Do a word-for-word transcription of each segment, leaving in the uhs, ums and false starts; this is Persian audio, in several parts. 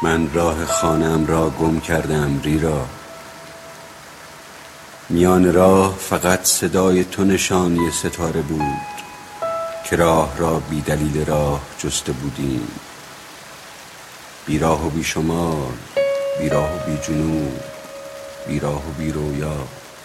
من راه خانه‌ام را گم کردم ریرا. میان راه فقط صدای تو نشانی ستاره بود که راه را بی دلیل راه جسته بودیم. بی راه و بی شمال، بی راه و بی جنوب، بی راه و بی رویا.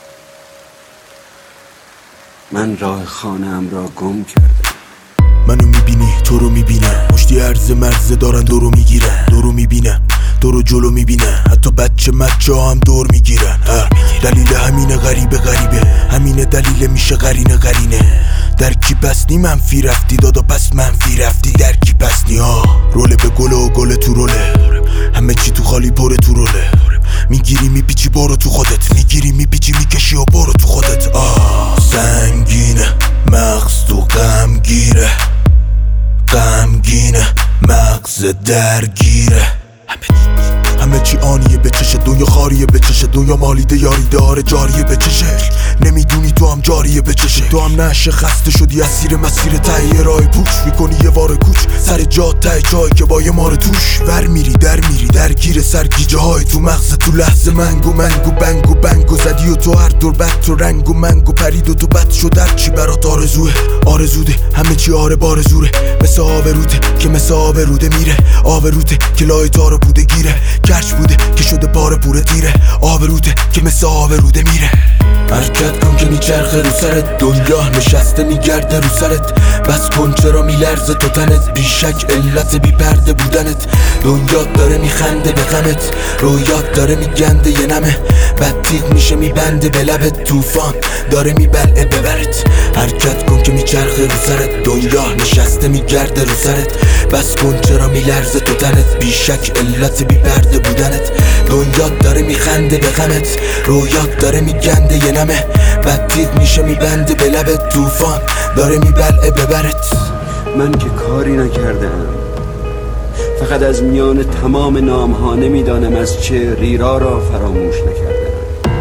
من راه خانه‌ام را گم کردم. منو میبینی تو رو میبینم، مشتی عرض مرزه دارن دورو میگیرن. دورو میبینم دورو جلو میبینن، حتی بچه مچه ها هم دور میگیرن. دلیل همینه غریبه غریبه، همینه دلیل میشه قرینه قرینه. در کی پسنی منفی رفتی دادا پس منفی رفتی. در کی پسنی ها روله به گله و گله تو روله، همه چی تو خالی پره تو روله. میگیری میپیچی برو تو خودت، میگیری میپیچی میکشی و برو تو خودت. آه سنگینه مغز تو غمگیره، غمگینه مغز درگیره. همه چی آنیه به چشه، دنیا خاریه به چشه، دنیا مالیده یاری داره جاریه به چشه. نمیدونی تو هم جاریه به چشه، تو هم نشه خسته شدی اسیر مسیر تهیه راه پوش. میکنی یه واره کوچ سر جا ته جایی که با یه مار توش. ور میری در میری درگیر سرگیجه های تو مغز، تو لحظه منگو منگو بنگو بنگو زدی و تو هر دور بد تو رنگو منگو پرید و تو بد شد. هر چی برات آرزوه آرزوده، همه چی آره بارزوره. مثل آوروده که مثل آوروده میره، آوروده که لای تارو بوده گیره. کش بوده که شده پاره پوره تیره، آوروده که مثل آوروده میره. حرکت کن که میچرخه رو سرت، دنیا نشسته میگرده رو سرت. بس کن چرا میلرزه تو تنت، بیشک علت بی پرده بودنت. دنیا داره میخنده به غمت، رویات داره میگنده یه نمه. بد تیغ میشه میبنده به لبت، طوفان داره میبلعه ببرت. حرکت کن که میچرخه رو سرت، دنیا نشسته میگرده رو سرت. بس کن چرا میلرزه تو تنت، بیشک علت بی پرده بودنت. دنیا داره میخنده به غمت، رویات داره میگنده یه نمه. بد تیغ میشه میبنده به لبت، طوفان داره میبلعه ببرت. من که کاری نکردم، فقط از میان تمام نام ها نمیدانم از چه ریرا را فراموش نکردم.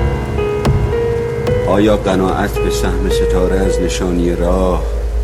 آیا قناعت به سهم ستاره از نشانی راه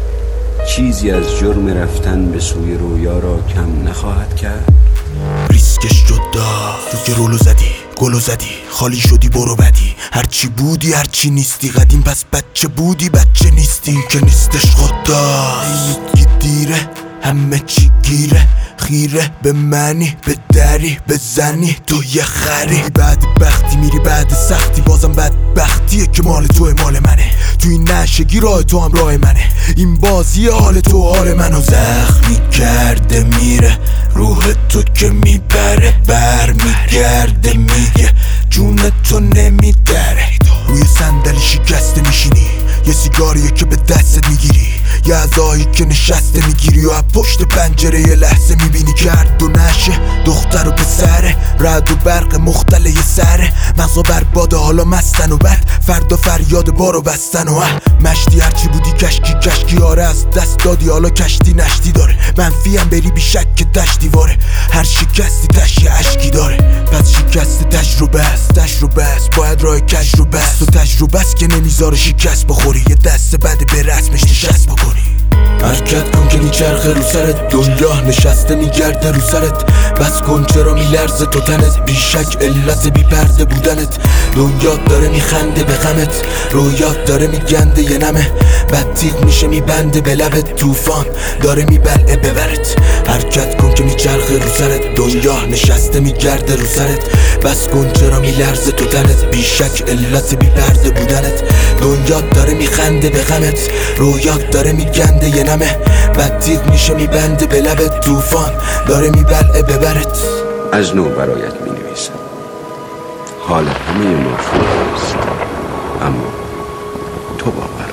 چیزی از جرم رفتن به سوی رویا را کم نخواهد کرد؟ ریسکش جدا، تو که رولو زدی گلو زدی، خالی شدی برو بدی. هرچی بودی هرچی نیستی، قدیم پس بچه بودی بچه نیستی. که نیستش خداست یه دیره، همه چی گیره. خیره به منی به دری بزنی تو یه خری. بعد بختی میری بعد سختی، بازم بدبختیه که مال توه مال منه. تو این نشگی راه تو هم راه منه، این بازی حال تو حال منو زخمی کرده میره. روح تو که میبره بر میگرده میگه جون تو نمیدره. روی صندلی شکسته میشینی، یه سیگاریه که به دستت میگیری، یه عزایی که نشسته میگیری و از پشت پنجره یه لحظه میبینی کرد و نشه. دختر و پسره رد و برق مختله یه سره. مغزا برباده حالا مستن و بد، فردا فریاد بارو بستن و مشتی. هرچی بودی کشکی کشکی آره از دست دادی، حالا کشتی نشتی داره. منفی هم بری بی شک که تش دیواره، هر شکستی تش یه عشقی داره. پس شکست تجربه است، تجربه است باید راه کجروبه است. و تجربه است که نمیذاره شکست بخوری، یه دست بده به رسمش نشست بکنی. حرکت کن که میچرخه رو سرت، دنیا نشسته میگرده رو سرت. بس کن چرا میلرزه تو تنت، بیشک علت بی پرده بودنت. دنیا داره میخنده به غمت، رویات داره میگنده یه نمه. بد تیغ میشه میبنده به لبت، طوفان داره میبلعه ببرت. حرکت کن که میچرخه رو سرت، دنیا نشسته میگرده رو سرت. بس کن چرا میلرزه تو تنت، بیشک علت بی پرده بودنت. دنیا داره میخنده به غمت، رویات داره میگنده یه نمه. بد تیغ میشه میبنده به لبت، طوفان داره میبلعه ببرت. از نو برایت می نویسم، حال همه ما خوب است، اما تو باور